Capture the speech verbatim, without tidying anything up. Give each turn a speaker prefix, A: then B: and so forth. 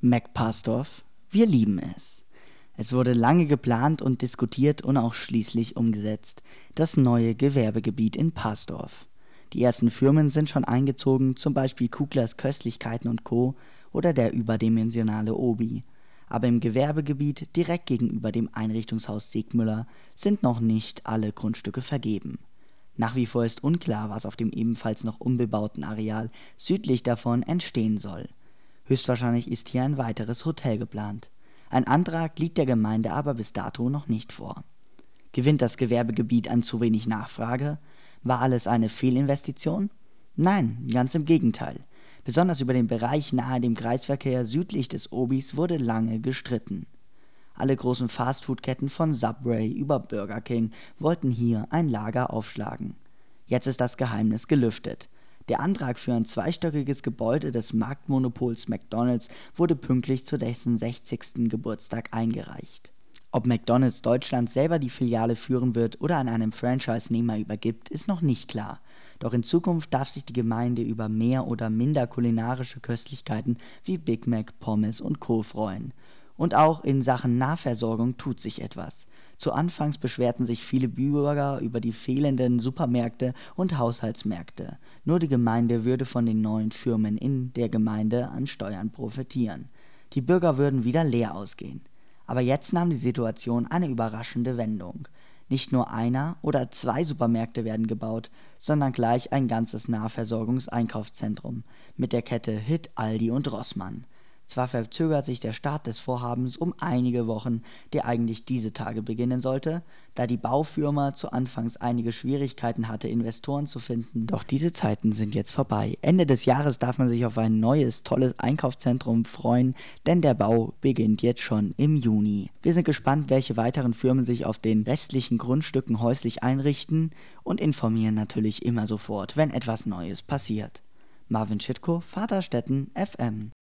A: MacParsdorf, wir lieben es. Es wurde lange geplant und diskutiert und auch schließlich umgesetzt, das neue Gewerbegebiet in Parsdorf. Die ersten Firmen sind schon eingezogen, zum Beispiel Kuglers Köstlichkeiten und Co. oder der überdimensionale Obi. Aber im Gewerbegebiet direkt gegenüber dem Einrichtungshaus Segmüller sind noch nicht alle Grundstücke vergeben. Nach wie vor ist unklar, was auf dem ebenfalls noch unbebauten Areal südlich davon entstehen soll. Höchstwahrscheinlich ist hier ein weiteres Hotel geplant. Ein Antrag liegt der Gemeinde aber bis dato noch nicht vor. Gewinnt das Gewerbegebiet an zu wenig Nachfrage? War alles eine Fehlinvestition? Nein, ganz im Gegenteil. Besonders über den Bereich nahe dem Kreisverkehr südlich des Obis wurde lange gestritten. Alle großen Fastfood-Ketten von Subway über Burger King wollten hier ein Lager aufschlagen. Jetzt ist das Geheimnis gelüftet. Der Antrag für ein zweistöckiges Gebäude des Marktmonopols McDonald's wurde pünktlich zu dessen sechzigsten Geburtstag eingereicht. Ob McDonald's Deutschland selber die Filiale führen wird oder an einen Franchise-Nehmer übergibt, ist noch nicht klar. Doch in Zukunft darf sich die Gemeinde über mehr oder minder kulinarische Köstlichkeiten wie Big Mac, Pommes und Co. freuen. Und auch in Sachen Nahversorgung tut sich etwas. Zu Anfangs beschwerten sich viele Bürger über die fehlenden Supermärkte und Haushaltsmärkte. Nur die Gemeinde würde von den neuen Firmen in der Gemeinde an Steuern profitieren. Die Bürger würden wieder leer ausgehen. Aber jetzt nahm die Situation eine überraschende Wendung. Nicht nur einer oder zwei Supermärkte werden gebaut, sondern gleich ein ganzes Nahversorgungs-Einkaufszentrum mit der Kette Hit, Aldi und Rossmann. Zwar verzögert sich der Start des Vorhabens um einige Wochen, der eigentlich diese Tage beginnen sollte, da die Baufirma zu Anfangs einige Schwierigkeiten hatte, Investoren zu finden. Doch diese Zeiten sind jetzt vorbei. Ende des Jahres darf man sich auf ein neues, tolles Einkaufszentrum freuen, denn der Bau beginnt jetzt schon im Juni. Wir sind gespannt, welche weiteren Firmen sich auf den restlichen Grundstücken häuslich einrichten und informieren natürlich immer sofort, wenn etwas Neues passiert. Marvin Schitko, Vaterstetten F M